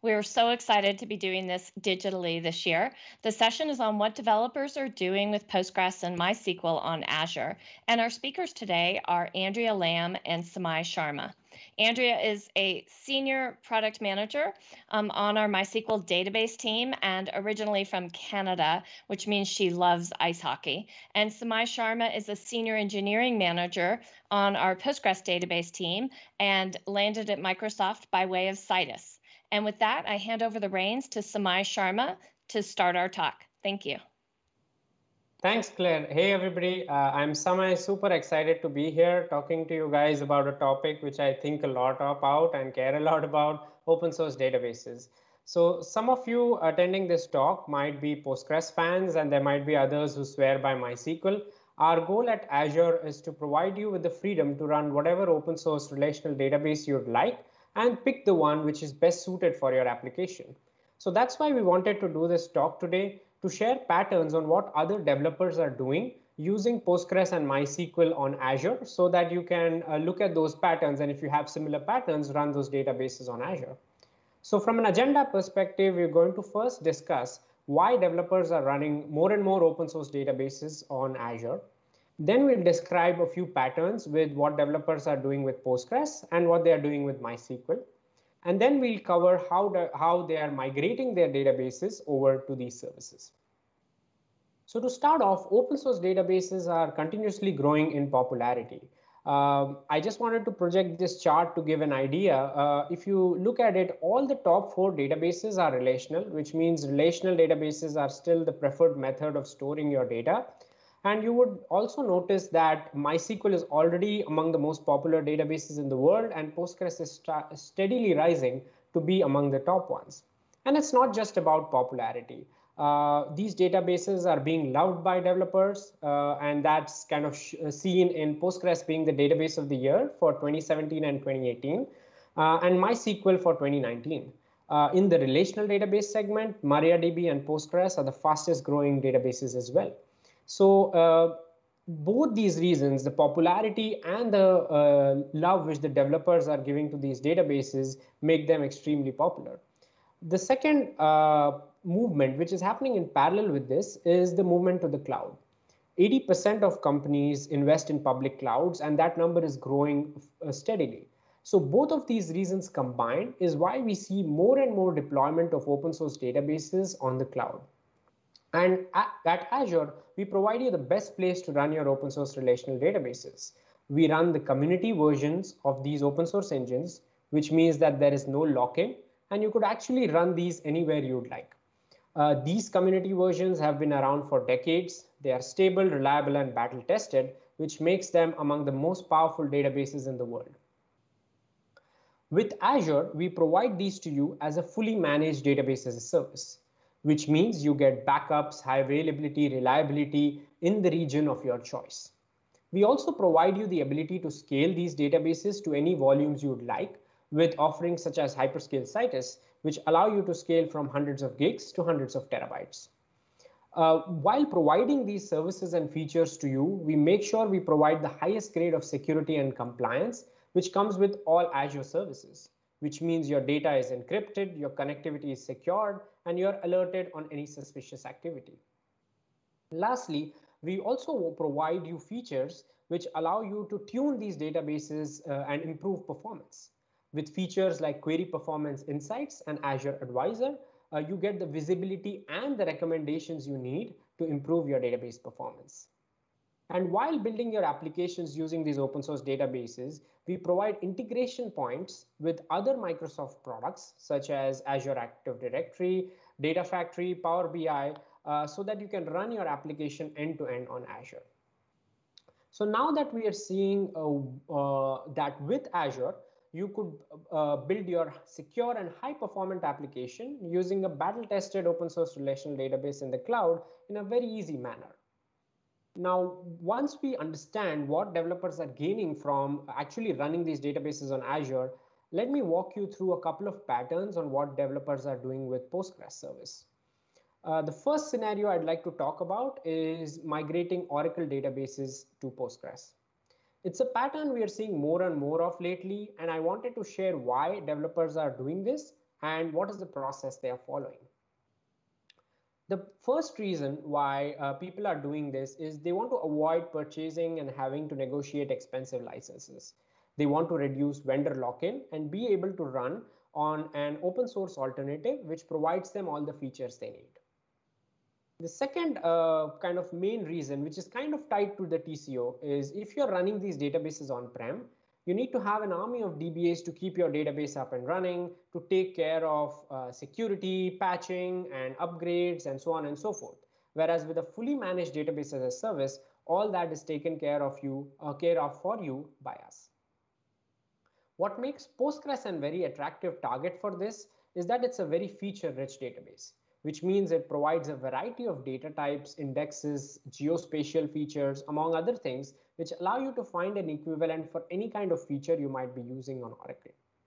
We're so excited to be doing this digitally this year. The session is on what developers are doing with Postgres and MySQL on Azure. And our speakers today are Andrea Lamb and Samai Sharma. Andrea is a senior product manager on our MySQL database team and originally from Canada, which means she loves ice hockey. And Samai Sharma is a senior engineering manager on our Postgres database team and landed at Microsoft by way of Citus. And with that, I hand over the reins to Samai Sharma to start our talk. Thank you. Thanks, Claire. Hey, everybody. I'm Samai, super excited to be here talking to you guys about a topic which I think a lot about and care a lot about, open source databases. So some of you attending this talk might be Postgres fans, and there might be others who swear by MySQL. Our goal at Azure is to provide you with the freedom to run whatever open source relational database you'd like and pick the one which is best suited for your application. So that's why we wanted to do this talk today, to share patterns on what other developers are doing using Postgres and MySQL on Azure so that you can look at those patterns, and if you have similar patterns, run those databases on Azure. So from an agenda perspective, we're going to first discuss why developers are running more and more open source databases on Azure. Then we'll describe a few patterns with what developers are doing with Postgres and what they are doing with MySQL. And then we'll cover how they are migrating their databases over to these services. So to start off, open source databases are continuously growing in popularity. I just wanted to project this chart to give an idea. If you look at it, all the top 4 databases are relational, which means relational databases are still the preferred method of storing your data. And you would also notice that MySQL is already among the most popular databases in the world, and Postgres is steadily rising to be among the top ones. And it's not just about popularity. These databases are being loved by developers, and that's kind of seen in Postgres being the database of the year for 2017 and 2018, and MySQL for 2019. In the relational database segment, MariaDB and Postgres are the fastest growing databases as well. So both these reasons, the popularity and the love which the developers are giving to these databases, make them extremely popular. The second movement, which is happening in parallel with this, is the movement to the cloud. 80% of companies invest in public clouds, and that number is growing steadily. So both of these reasons combined is why we see more and more deployment of open source databases on the cloud. And at Azure, we provide you the best place to run your open source relational databases. We run the community versions of these open source engines, which means that there is no lock-in, and you could actually run these anywhere you'd like. These community versions have been around for decades. They are stable, reliable, and battle tested, which makes them among the most powerful databases in the world. With Azure, we provide these to you as a fully managed database as a service, which means you get backups, high availability, reliability in the region of your choice. We also provide you the ability to scale these databases to any volumes you'd like, with offerings such as Hyperscale Citus, which allow you to scale from hundreds of gigs to hundreds of terabytes. While providing these services and features to you, we make sure we provide the highest grade of security and compliance, which comes with all Azure services, which means your data is encrypted, your connectivity is secured, and you're alerted on any suspicious activity. Lastly, we also provide you features which allow you to tune these databases and improve performance. With features like Query Performance Insights and Azure Advisor, you get the visibility and the recommendations you need to improve your database performance. And while building your applications using these open source databases, we provide integration points with other Microsoft products such as Azure Active Directory, Data Factory, Power BI, so that you can run your application end to end on Azure. So now that we are seeing that with Azure, you could build your secure and high performant application using a battle tested open source relational database in the cloud in a very easy manner. Now, once we understand what developers are gaining from actually running these databases on Azure, let me walk you through a couple of patterns on what developers are doing with Postgres service. The first scenario I'd like to talk about is migrating Oracle databases to Postgres. It's a pattern we are seeing more and more of lately, and I wanted to share why developers are doing this and what is the process they are following. The first reason why people are doing this is they want to avoid purchasing and having to negotiate expensive licenses. They want to reduce vendor lock-in and be able to run on an open source alternative which provides them all the features they need. The second kind of main reason, which is kind of tied to the TCO, is if you're running these databases on-prem, you need to have an army of DBAs to keep your database up and running, to take care of security, patching, and upgrades, and so on and so forth. Whereas with a fully managed database as a service, all that is taken care of for you by us. What makes Postgres a very attractive target for this is that it's a very feature-rich database, which means it provides a variety of data types, indexes, geospatial features, among other things, which allow you to find an equivalent for any kind of feature you might be using on Oracle.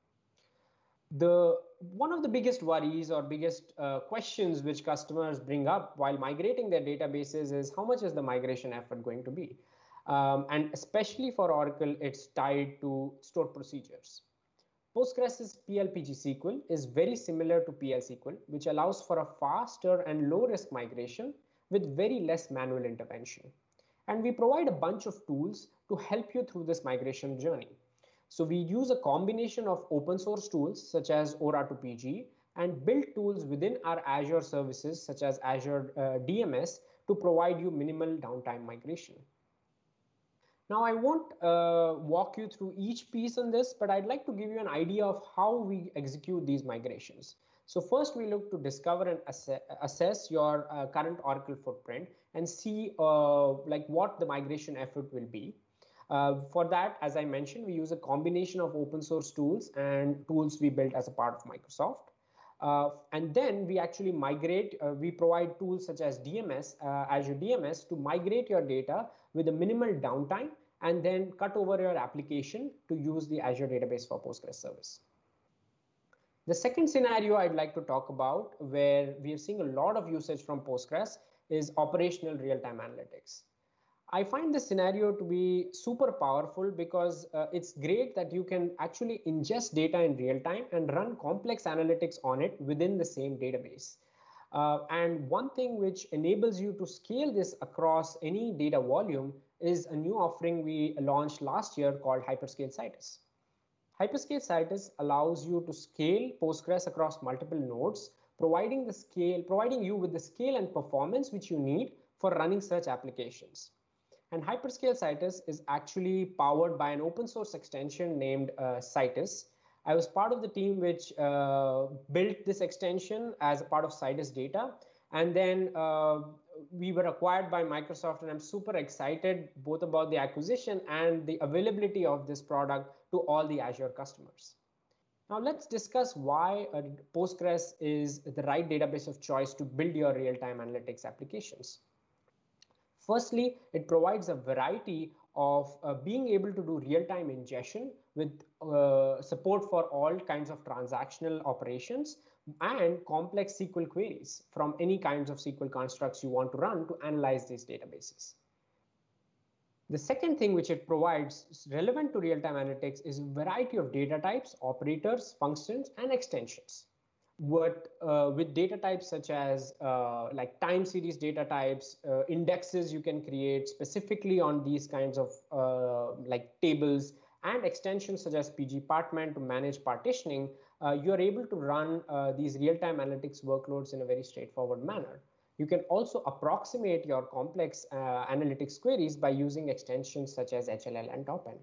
One of the biggest worries or biggest questions which customers bring up while migrating their databases is how much is the migration effort going to be? And especially for Oracle, it's tied to stored procedures. Postgres' PLPG SQL is very similar to PL SQL, which allows for a faster and low-risk migration with very less manual intervention. And we provide a bunch of tools to help you through this migration journey. So we use a combination of open source tools such as Ora to PG and build tools within our Azure services such as Azure DMS to provide you minimal downtime migration. Now, I won't walk you through each piece on this, but I'd like to give you an idea of how we execute these migrations. So first, we look to discover and assess your current Oracle footprint and see like what the migration effort will be. For that, as I mentioned, we use a combination of open source tools and tools we built as a part of Microsoft. And then we actually migrate, we provide tools such as DMS, Azure DMS to migrate your data with a minimal downtime and then cut over your application to use the Azure database for Postgres service. The second scenario I'd like to talk about where we are seeing a lot of usage from Postgres is operational real-time analytics. I find this scenario to be super powerful because it's great that you can actually ingest data in real time and run complex analytics on it within the same database. And one thing which enables you to scale this across any data volume is a new offering we launched last year called Hyperscale Citus. Hyperscale Citus allows you to scale Postgres across multiple nodes, providing you with the scale and performance which you need for running such applications. And Hyperscale Citus is actually powered by an open source extension named Citus. I was part of the team which built this extension as a part of Citus Data. And then we were acquired by Microsoft, and I'm super excited both about the acquisition and the availability of this product to all the Azure customers. Now let's discuss why Postgres is the right database of choice to build your real-time analytics applications. Firstly, it provides a variety of being able to do real-time ingestion with support for all kinds of transactional operations and complex SQL queries from any kinds of SQL constructs you want to run to analyze these databases. The second thing which it provides relevant to real-time analytics is a variety of data types, operators, functions, and extensions. With data types such as like time series data types, indexes you can create specifically on these kinds of like tables, and extensions such as pgpartment to manage partitioning, you are able to run these real-time analytics workloads in a very straightforward manner. You can also approximate your complex analytics queries by using extensions such as HLL and TopN.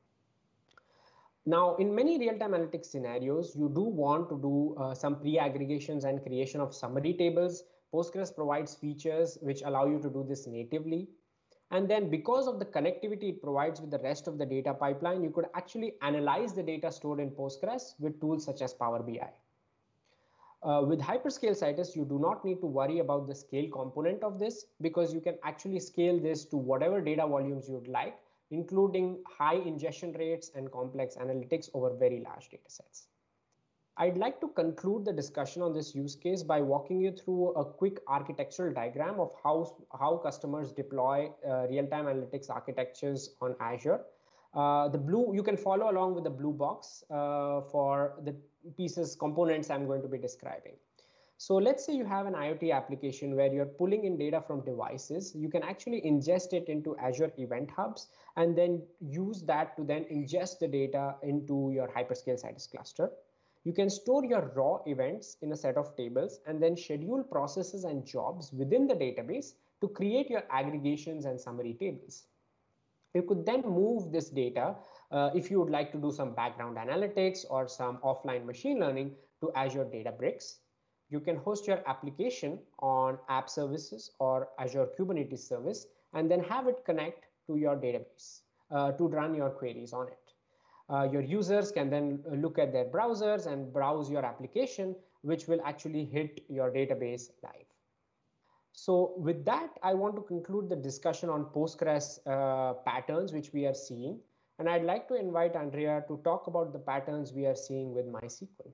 Now, in many real-time analytics scenarios, you do want to do some pre-aggregations and creation of summary tables. Postgres provides features which allow you to do this natively. And then because of the connectivity it provides with the rest of the data pipeline, you could actually analyze the data stored in Postgres with tools such as Power BI. With Hyperscale Citus, you do not need to worry about the scale component of this because you can actually scale this to whatever data volumes you'd like, including high ingestion rates and complex analytics over very large data sets. I'd like to conclude the discussion on this use case by walking you through a quick architectural diagram of how customers deploy real-time analytics architectures on Azure. You can follow along with the blue box for components I'm going to be describing. So let's say you have an IoT application where you're pulling in data from devices. You can actually ingest it into Azure Event Hubs and then use that to then ingest the data into your hyperscale Citus cluster. You can store your raw events in a set of tables and then schedule processes and jobs within the database to create your aggregations and summary tables. You could then move this data if you would like to do some background analytics or some offline machine learning to Azure Databricks. You can host your application on app services or Azure Kubernetes service and then have it connect to your database to run your queries on it. Your users can then look at their browsers and browse your application, which will actually hit your database live. So with that, I want to conclude the discussion on Postgres patterns, which we are seeing. And I'd like to invite Andrea to talk about the patterns we are seeing with MySQL.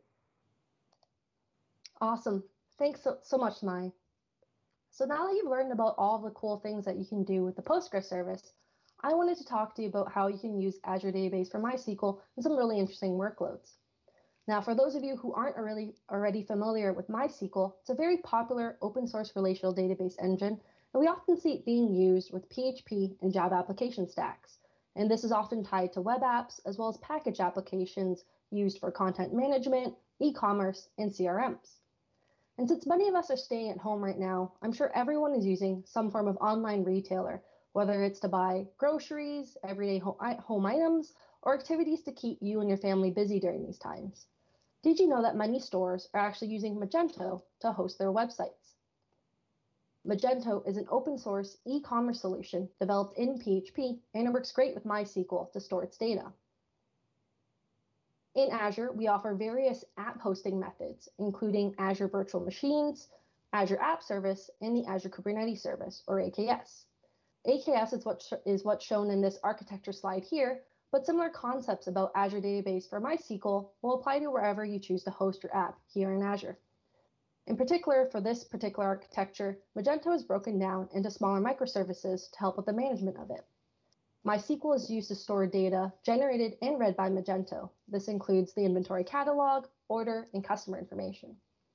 Awesome. Thanks so much, Mai. So now that you've learned about all the cool things that you can do with the Postgres service, I wanted to talk to you about how you can use Azure Database for MySQL and some really interesting workloads. Now, for those of you who aren't already familiar with MySQL, it's a very popular open source relational database engine, and we often see it being used with PHP and Java application stacks. And this is often tied to web apps as well as package applications used for content management, e-commerce, and CRMs. And since many of us are staying at home right now, I'm sure everyone is using some form of online retailer, whether it's to buy groceries, everyday home items, or activities to keep you and your family busy during these times. Did you know that many stores are actually using Magento to host their websites? Magento is an open source e-commerce solution developed in PHP, and it works great with MySQL to store its data. In Azure, we offer various app hosting methods, including Azure Virtual Machines, Azure App Service, and the Azure Kubernetes Service, or AKS. AKS is what's shown in this architecture slide here, but similar concepts about Azure Database for MySQL will apply to wherever you choose to host your app here in Azure. In particular, for this particular architecture, Magento is broken down into smaller microservices to help with the management of it. MySQL is used to store data generated and read by Magento. This includes the inventory catalog, order, and customer information.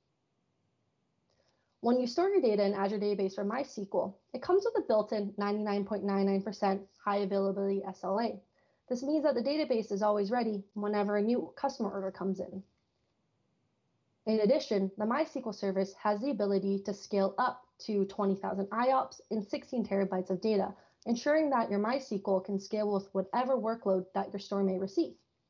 When you store your data in Azure Database for MySQL, it comes with a built-in 99.99% high availability SLA. This means that the database is always ready whenever a new customer order comes in. In addition, the MySQL service has the ability to scale up to 20,000 IOPS and 16 terabytes of data, ensuring that your MySQL can scale with whatever workload that your store may receive.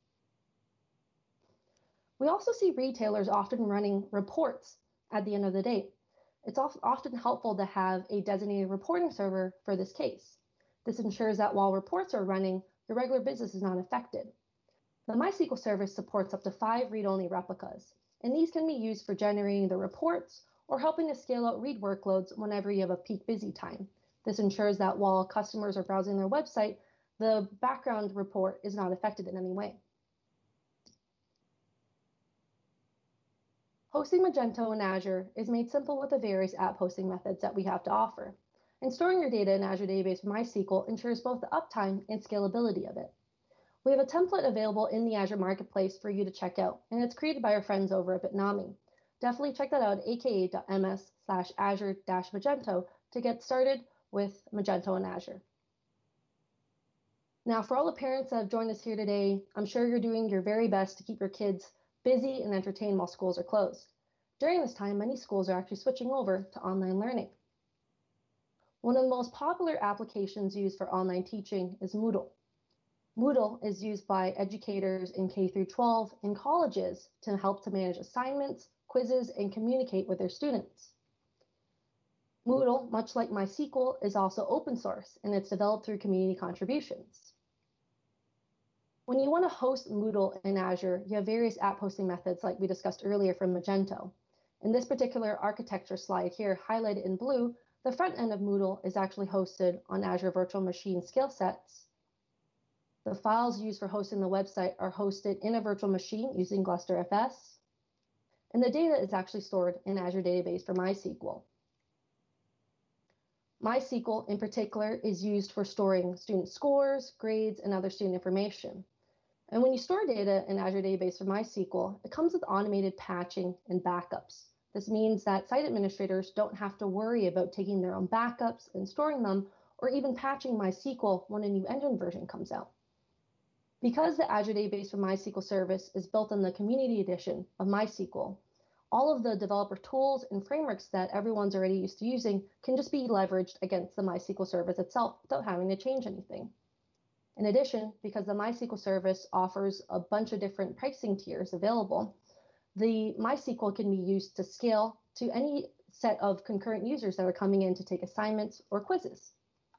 We also see retailers often running reports at the end of the day. It's often helpful to have a designated reporting server for this case. This ensures that while reports are running, your regular business is not affected. The MySQL service supports up to 5 read-only replicas, and these can be used for generating the reports or helping to scale out read workloads whenever you have a peak busy time. This ensures that while customers are browsing their website, the background report is not affected in any way. Hosting Magento in Azure is made simple with the various app hosting methods that we have to offer. And storing your data in Azure Database for MySQL ensures both the uptime and scalability of it. We have a template available in the Azure Marketplace for you to check out, and it's created by our friends over at Bitnami. Definitely check that out at aka.ms/azure-magento to get started with Magento in Azure. Now, for all the parents that have joined us here today, I'm sure you're doing your very best to keep your kids busy and entertained while schools are closed. During this time, many schools are actually switching over to online learning. One of the most popular applications used for online teaching is Moodle. Moodle is used by educators in K-12 and colleges to help to manage assignments, quizzes, and communicate with their students. Moodle, much like MySQL, is also open source, and it's developed through community contributions. When you want to host Moodle in Azure, you have various app hosting methods like we discussed earlier from Magento. In this particular architecture slide here, highlighted in blue, the front end of Moodle is actually hosted on Azure Virtual Machine scale sets. The files used for hosting the website are hosted in a virtual machine using GlusterFS, and the data is actually stored in Azure Database for MySQL. MySQL, in particular, is used for storing student scores, grades, and other student information. And when you store data in Azure Database or MySQL, it comes with automated patching and backups. This means that site administrators don't have to worry about taking their own backups and storing them, or even patching MySQL when a new engine version comes out. Because the Azure Database for MySQL service is built on the Community Edition of MySQL, all of the developer tools and frameworks that everyone's already used to using can just be leveraged against the MySQL service itself without having to change anything. In addition, because the MySQL service offers a bunch of different pricing tiers available, the MySQL can be used to scale to any set of concurrent users that are coming in to take assignments or quizzes.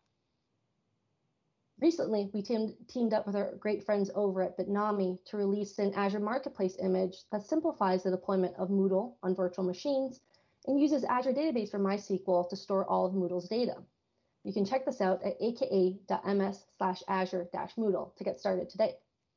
Recently, we teamed up with our great friends over at Bitnami to release an Azure Marketplace image that simplifies the deployment of Moodle on virtual machines and uses Azure Database for MySQL to store all of Moodle's data. You can check this out at aka.ms/azure-moodle to get started today.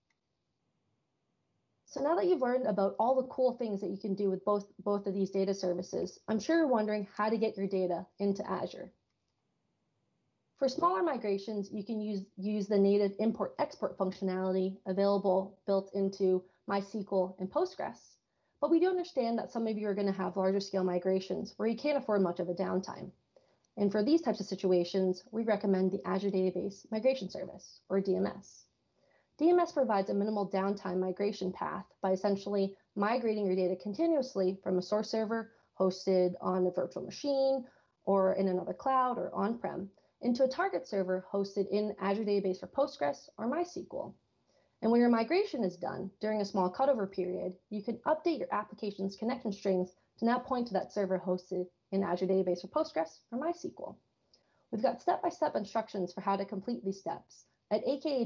So now that you've learned about all the cool things that you can do with both of these data services, I'm sure you're wondering how to get your data into Azure. For smaller migrations, you can use the native import-export functionality available built into MySQL and Postgres. But we do understand that some of you are going to have larger scale migrations where you can't afford much of a downtime. And for these types of situations, we recommend the Azure Database Migration Service, or DMS. DMS provides a minimal downtime migration path by essentially migrating your data continuously from a source server hosted on a virtual machine or in another cloud or on-prem into a target server hosted in Azure Database for Postgres or MySQL. And when your migration is done during a small cutover period, you can update your application's connection strings to now point to that server hosted in Azure Database for Postgres or MySQL. We've got step-by-step instructions for how to complete these steps at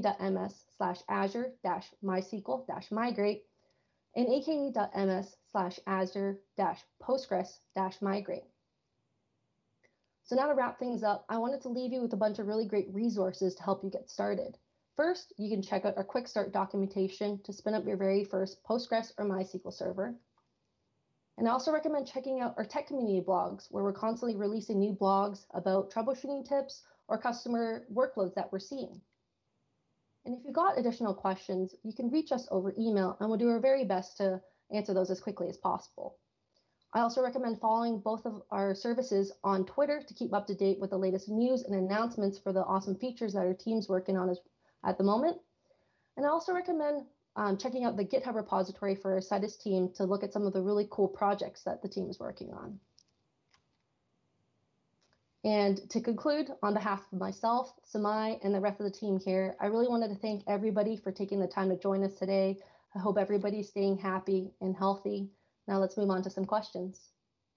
aka.ms/azure-mysql-migrate and aka.ms/azure-postgres-migrate. So now to wrap things up, I wanted to leave you with a bunch of really great resources to help you get started. First, you can check out our quick start documentation to spin up your very first Postgres or MySQL server. And I also recommend checking out our tech community blogs, where we're constantly releasing new blogs about troubleshooting tips or customer workloads that we're seeing. And if you've got additional questions, you can reach us over email, and we'll do our very best to answer those as quickly as possible. I also recommend following both of our services on Twitter to keep up to date with the latest news and announcements for the awesome features that our team's working on at the moment. And I also recommend checking out the GitHub repository for our Citus team to look at some of the really cool projects that the team is working on. And to conclude, on behalf of myself, Samai, and the rest of the team here, I really wanted to thank everybody for taking the time to join us today. I hope everybody's staying happy and healthy. Now let's move on to some questions.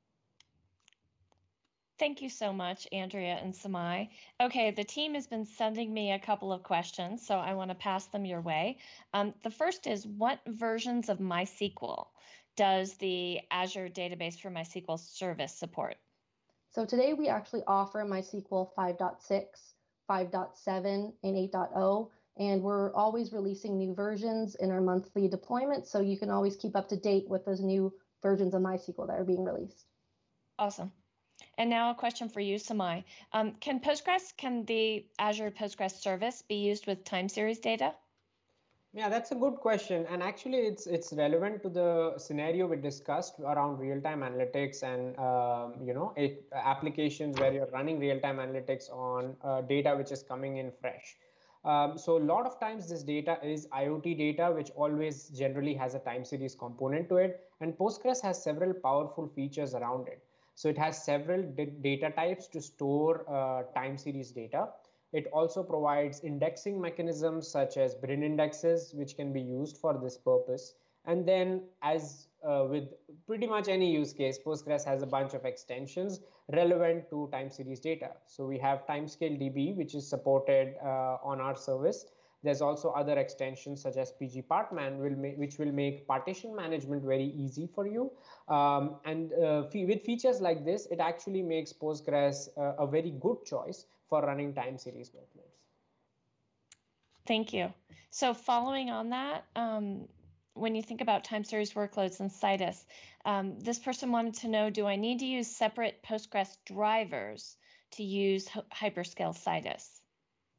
Thank you so much, Andrea and Samai. Okay, the team has been sending me a couple of questions, so I want to pass them your way. The first is, what versions of MySQL does the Azure Database for MySQL service support? So today we actually offer MySQL 5.6, 5.7, and 8.0, and we're always releasing new versions in our monthly deployment, so you can always keep up to date with those new versions of MySQL that are being released. Awesome. And now a question for you, Samai. Can the Azure Postgres service be used with time series data? Yeah, that's a good question. And actually, it's relevant to the scenario we discussed around real-time analytics and applications where you're running real-time analytics on data which is coming in fresh. So a lot of times this data is IoT data, which always generally has a time series component to it. And Postgres has several powerful features around it. So it has several data types to store time series data. It also provides indexing mechanisms such as BRIN indexes, which can be used for this purpose. And then, as with pretty much any use case, Postgres has a bunch of extensions relevant to time series data. So we have Timescale DB, which is supported on our service. There's also other extensions such as pgpartman, which will make partition management very easy for you. With features like this, it actually makes Postgres a very good choice for running time series workloads. Thank you. So following on that, when you think about time series workloads in Citus, this person wanted to know, do I need to use separate Postgres drivers to use Hyperscale Citus?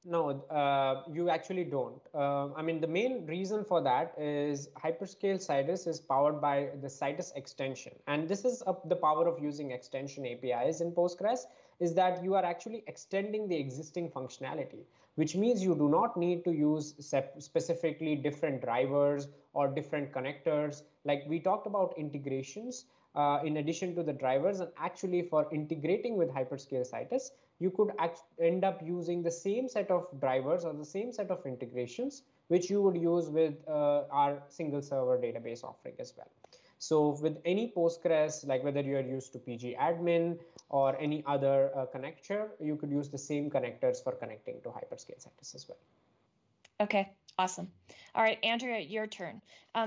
No, you actually don't. I mean, the main reason for that is Hyperscale Citus is powered by the Citus extension. And this is the power of using extension APIs in Postgres, is that you are actually extending the existing functionality, which means you do not need to use specifically different drivers or different connectors. Like we talked about integrations in addition to the drivers, and actually for integrating with Hyperscale Citus, you could end up using the same set of drivers or the same set of integrations which you would use with our single server database offering as well. So with any Postgres, like whether you are used to pgadmin or any other connector, you could use the same connectors for connecting to Hyperscale Citus as well. Okay, awesome. All right, Andrea, your turn.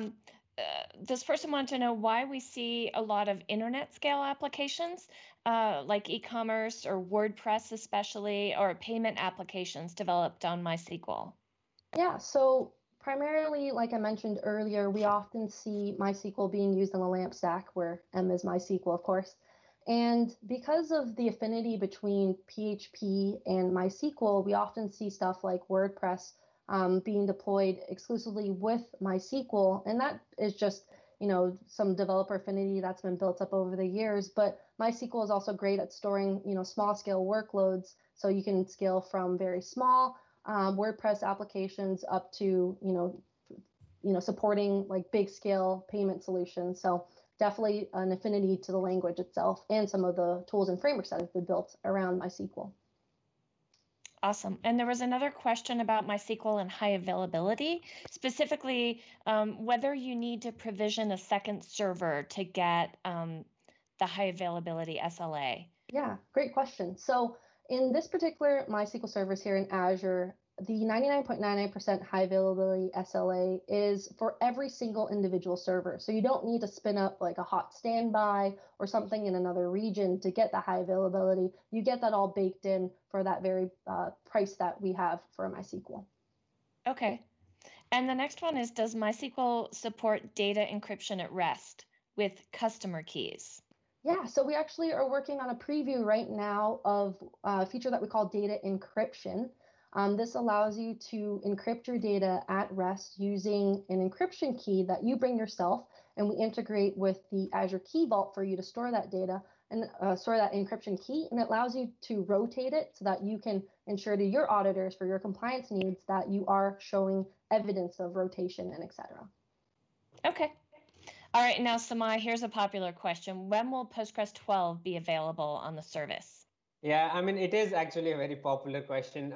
This person wanted to know why we see a lot of internet scale applications like e-commerce or WordPress especially, or payment applications developed on MySQL. Yeah, so primarily, like I mentioned earlier, we often see MySQL being used on the LAMP stack, where M is MySQL, of course. And because of the affinity between PHP and MySQL, we often see stuff like WordPress being deployed exclusively with MySQL. And that is just, some developer affinity that's been built up over the years. But MySQL is also great at storing, small scale workloads. So you can scale from very small WordPress applications up to, supporting like big scale payment solutions. So definitely an affinity to the language itself and some of the tools and frameworks that have been built around MySQL. Awesome. And there was another question about MySQL and high availability, specifically whether you need to provision a second server to get the high availability SLA. Yeah, great question. So in this particular MySQL service here in Azure, the 99.99% high availability SLA is for every single individual server. So you don't need to spin up like a hot standby or something in another region to get the high availability. You get that all baked in for that very price that we have for MySQL. Okay. And the next one is, does MySQL support data encryption at rest with customer keys? Yeah, so we actually are working on a preview right now of a feature that we call data encryption. This allows you to encrypt your data at rest using an encryption key that you bring yourself, and we integrate with the Azure Key Vault for you to store that data and store that encryption key, and it allows you to rotate it so that you can ensure to your auditors for your compliance needs that you are showing evidence of rotation and etc. Okay. All right, now Samai, here's a popular question. When will Postgres 12 be available on the service? Yeah, I mean, it is actually a very popular question.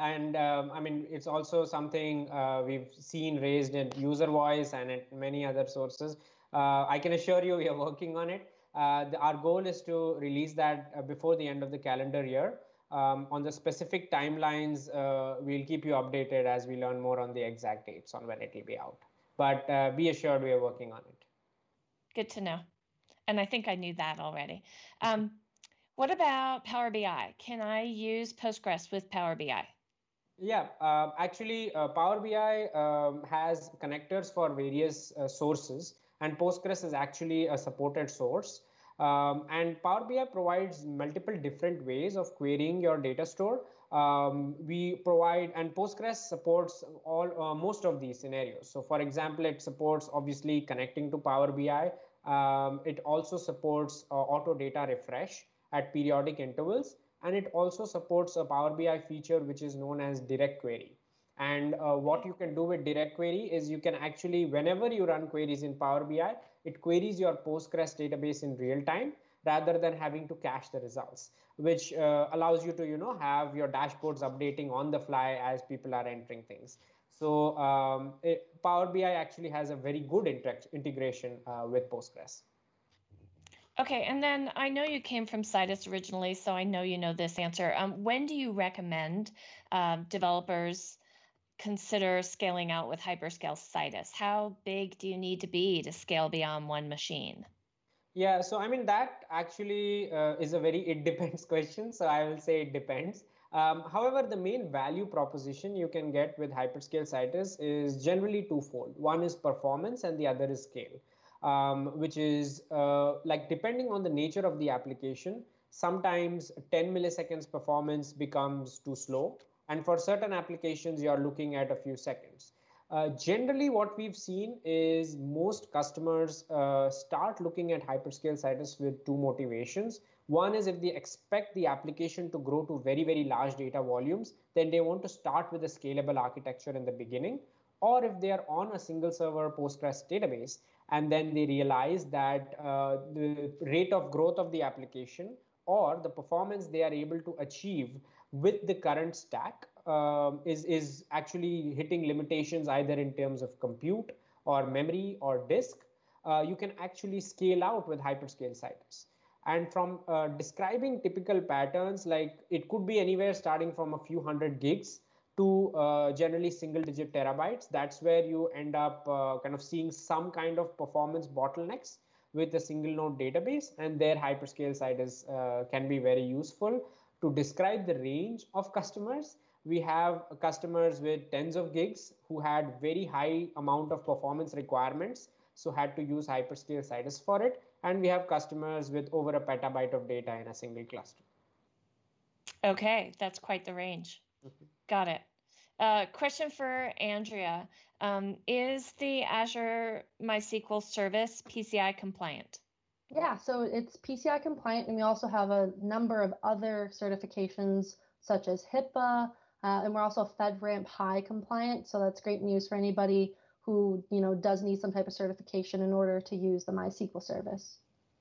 I mean, it's also something we've seen raised in user voice and at many other sources. I can assure you we are working on it. Our goal is to release that before the end of the calendar year. On the specific timelines, we'll keep you updated as we learn more on the exact dates on when it will be out. But be assured we are working on it. Good to know. And I think I knew that already. What about Power BI? Can I use Postgres with Power BI? Yeah, actually, Power BI has connectors for various sources, and Postgres is actually a supported source. And Power BI provides multiple different ways of querying your data store. We provide, and Postgres supports most of these scenarios. So for example, it supports obviously connecting to Power BI. It also supports auto data refresh at periodic intervals. And it also supports a Power BI feature which is known as direct query. And what you can do with direct query is you can actually, whenever you run queries in Power BI, it queries your Postgres database in real time rather than having to cache the results, which allows you to have your dashboards updating on the fly as people are entering things. So Power BI actually has a very good integration with Postgres. Okay, and then I know you came from Citus originally, so I know you know this answer. When do you recommend developers consider scaling out with Hyperscale Citus? How big do you need to be to scale beyond one machine? Yeah, so I mean, that actually is a very it depends question. So I will say it depends. However, the main value proposition you can get with Hyperscale Citus is generally twofold. One is performance and the other is scale. Which is like depending on the nature of the application, sometimes 10 milliseconds performance becomes too slow, And for certain applications, you're looking at a few seconds. Generally, what we've seen is most customers start looking at hyperscale Citus with two motivations. One is if they expect the application to grow to very, very large data volumes, then they want to start with a scalable architecture in the beginning. Or if they are on a single server Postgres database, and then they realize that the rate of growth of the application or the performance they are able to achieve with the current stack is actually hitting limitations either in terms of compute or memory or disk, you can actually scale out with hyperscale Citus. And from describing typical patterns, like it could be anywhere starting from a few hundred gigs to generally single digit terabytes. That's where you end up kind of seeing some kind of performance bottlenecks with a single node database, and their hyperscale Citus can be very useful. To describe the range of customers, we have customers with tens of gigs who had very high amount of performance requirements, so had to use hyperscale Citus for it. And we have customers with over a petabyte of data in a single cluster. Okay, that's quite the range. Got it. Question for Andrea. Is the Azure MySQL service PCI compliant? Yeah, so it's PCI compliant, and we also have a number of other certifications such as HIPAA, and we're also FedRAMP High compliant. So that's great news for anybody who does need some type of certification in order to use the MySQL service.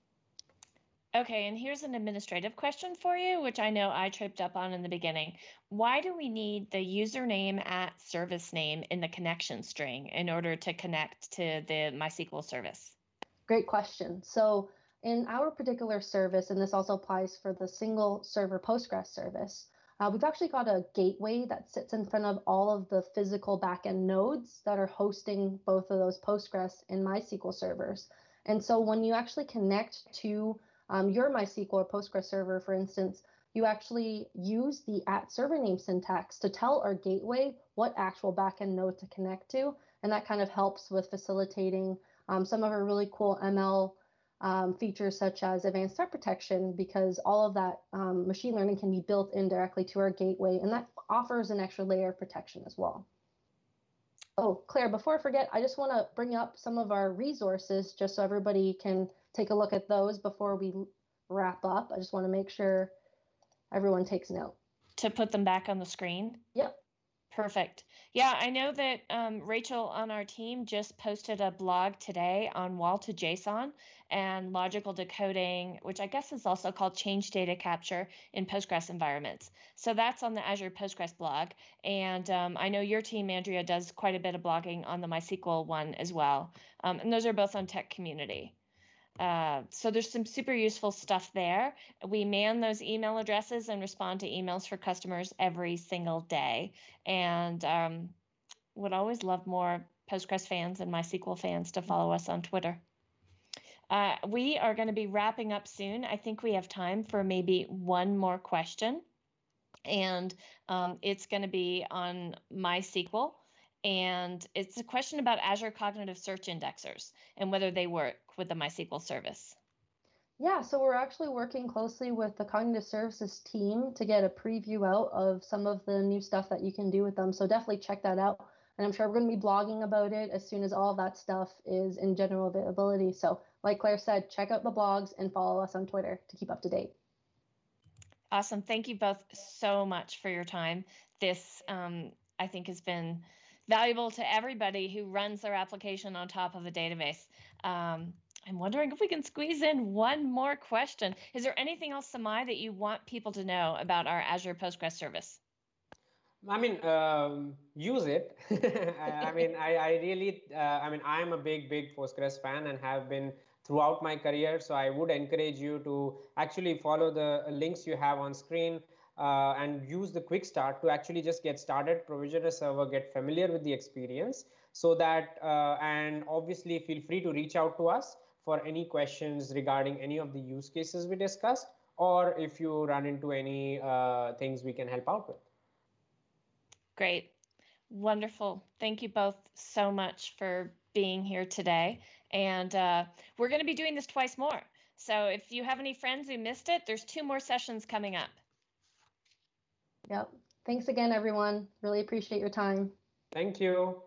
Okay, and here's an administrative question for you, which I know I tripped up on in the beginning. Why do we need the username at service name in the connection string in order to connect to the MySQL service? Great question. So in our particular service, and this also applies for the single server Postgres service, we've actually got a gateway that sits in front of all of the physical backend nodes that are hosting both of those Postgres and MySQL servers. And so when you actually connect to your MySQL or Postgres server, for instance, you actually use the at server name syntax to tell our gateway what actual backend node to connect to. And that kind of helps with facilitating some of our really cool ML features such as advanced threat protection, because all of that machine learning can be built in directly to our gateway, and that offers an extra layer of protection as well. Oh, Claire, before I forget, I just want to bring up some of our resources just so everybody can take a look at those before we wrap up. I just want to make sure everyone takes note. To put them back on the screen? Yep. Perfect. Yeah, I know that Rachel on our team just posted a blog today on wall to JSON and logical decoding, which I guess is also called change data capture in Postgres environments. So that's on the Azure Postgres blog. And I know your team, Andrea, does quite a bit of blogging on the MySQL one as well. And those are both on Tech Community. So there's some super useful stuff there. We man those email addresses and respond to emails for customers every single day. And would always love more Postgres fans and MySQL fans to follow us on Twitter. We are going to be wrapping up soon. I think we have time for maybe one more question. And it's going to be on MySQL. And it's a question about Azure Cognitive Search Indexers and whether they work with the MySQL service. Yeah, so we're actually working closely with the Cognitive Services team to get a preview out of some of the new stuff that you can do with them. So definitely check that out. And I'm sure we're going to be blogging about it as soon as all of that stuff is in general availability. So like Claire said, check out the blogs and follow us on Twitter to keep up to date. Awesome. Thank you both so much for your time. This, I think, has been valuable to everybody who runs their application on top of a database. I'm wondering if we can squeeze in one more question. Is there anything else, Samai, that you want people to know about our Azure Postgres service? I mean, use it. I mean, I really, I mean, I'm a big Postgres fan and have been throughout my career. So I would encourage you to actually follow the links you have on screen and use the quick start to actually just get started, provision a server, get familiar with the experience, so that, and obviously feel free to reach out to us for any questions regarding any of the use cases we discussed, or if you run into any things we can help out with. Great. Wonderful. Thank you both so much for being here today. And we're going to be doing this twice more. So if you have any friends who missed it, there's 2 more sessions coming up. Yep. Thanks again, everyone. Really appreciate your time. Thank you.